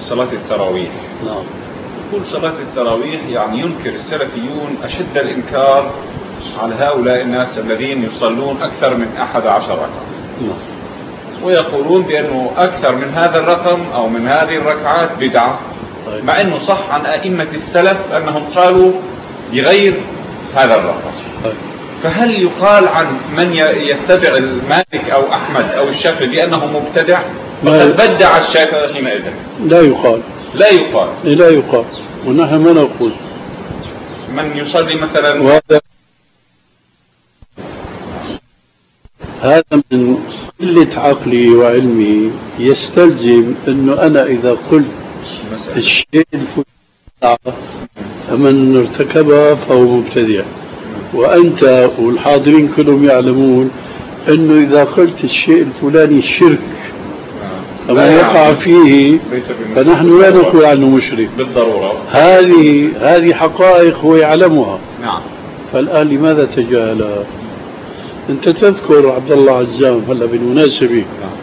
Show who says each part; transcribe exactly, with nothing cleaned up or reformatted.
Speaker 1: صلاة التراويح.
Speaker 2: نعم.
Speaker 1: يقول صلاة التراويح يعني ينكر السلفيون أشد الإنكار على هؤلاء الناس الذين يصلون أكثر من أحد عشر ركعة.
Speaker 2: نعم.
Speaker 1: ويقولون بأنه أكثر من هذا الرقم أو من هذه الركعات بدعة.
Speaker 2: طيب.
Speaker 1: مع أنه صح عن أئمة السلف أنهم قالوا بغير هذا الرقم.
Speaker 2: طيب.
Speaker 1: فهل يقال عن من يتبع المالك أو أحمد أو الشافعي بأنه مبتدع؟ فقد بدع الشافعي حينئذ.
Speaker 2: لا يقال.
Speaker 1: لا يقال.
Speaker 2: لا يقال. ونحن ما نقول.
Speaker 1: من يصلي مثلا.
Speaker 2: وهذا هذا من قلة عقلي وعلمي يستلزم أنه أنا إذا قلت الشيء الفلاني فمن ارتكبه فهو مبتدع، وأنت والحاضرين كلهم يعلمون أنه إذا قلت الشيء الفلاني شرك فما يقع فيه فنحن لا نقول عنه مشرك
Speaker 1: بالضرورة.
Speaker 2: هذه هذه حقائق هو يعلمها.
Speaker 1: نعم.
Speaker 2: فالآن لماذا تجاهلها؟ أنت تذكر عبد الله عزام هلا بالمناسبة